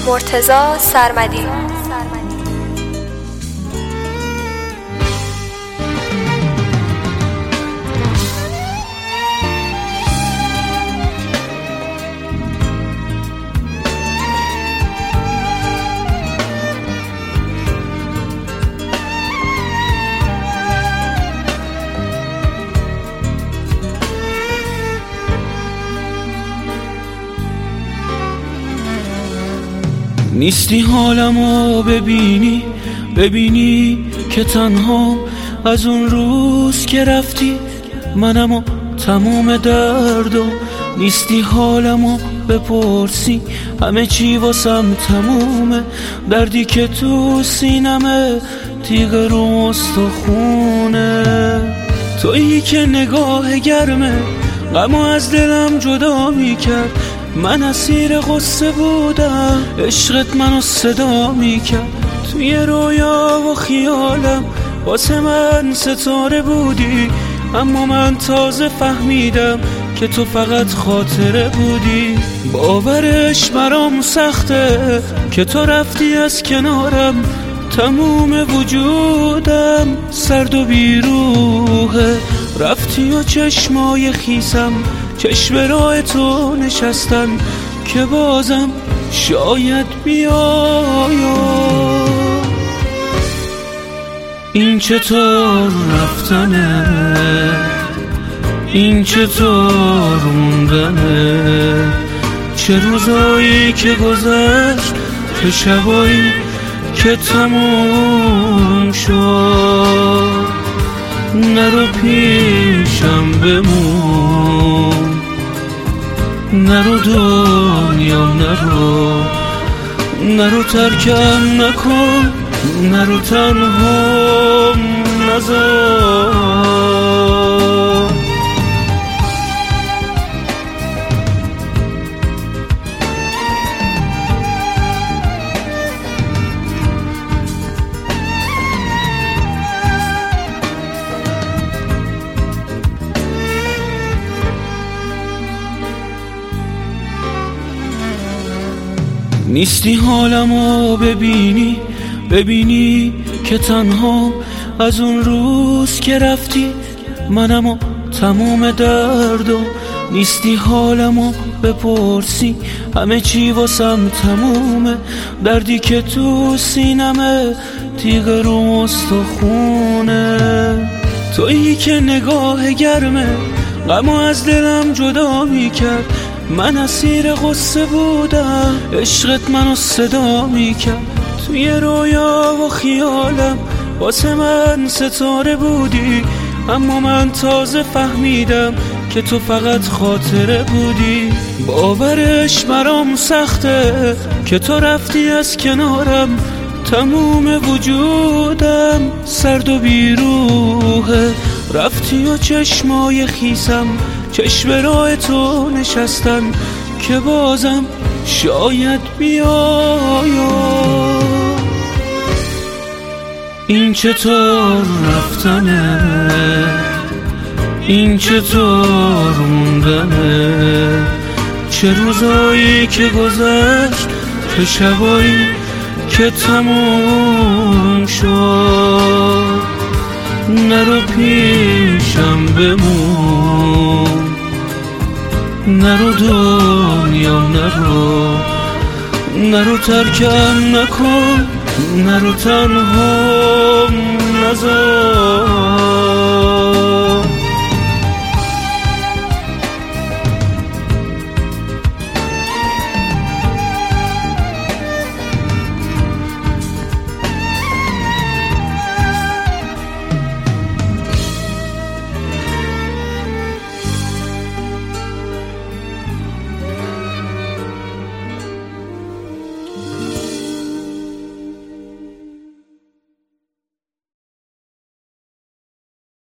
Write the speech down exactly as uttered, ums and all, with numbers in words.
مرتضی سرمدی. نیستی حالمو ببینی، ببینی که تنها از اون روز که رفتی منمو تموم درد و نیستی حالمو بپرسی، همه چی واسم تمومه، دردی که تو سینمه تیغ رو استخونه، تویی که نگاه گرمه غمو از دلم جدا میکرد، من اسیر غصه بودم عشقت منو صدا میکرد، توی رویا و خیالم واسه من ستاره بودی، اما من تازه فهمیدم که تو فقط خاطره بودی، باورش برام سخته که تو رفتی از کنارم، تموم وجودم سرد و بیروحه، رفتی و چشمای خیسم چشم راه تو نشستن که بازم شاید بیایا. این چطور رفتنه، این چطور موندنه، چه روزایی که گذشت، چه شبایی که تموم شد، نرو پیشم بمون، نرو دنیا نرو، نرو ترکم نکن، نرو تنها نذار. نیستی حالمو ببینی، ببینی که تنها از اون روز که رفتی منمو تموم درد و نیستی حالمو بپرسی، همه چی واسم تمومه، دردی که تو سینمه تیغ رو استخونه، تویی که نگاه گرمه غمو از دلم جدا میکرد، من اسیر غصه بودم عشقت منو صدا میکرد، توی رویا و خیالم واسه من ستاره بودی، اما من تازه فهمیدم که تو فقط خاطره بودی، باورش برام سخته که تو رفتی از کنارم، تموم وجودم سرد و بیروحه، رفتی و چشمای خیسم چشم راه تو نشستن که بازم شاید بیایا. این چطور رفتنه، این چطور موندنه، چه روزایی که گذشت، چه شبایی که تموم شد، نرو پیشم بمون، نرو دنیا نرو، نرو ترکم نکن، نرو تنها نذار.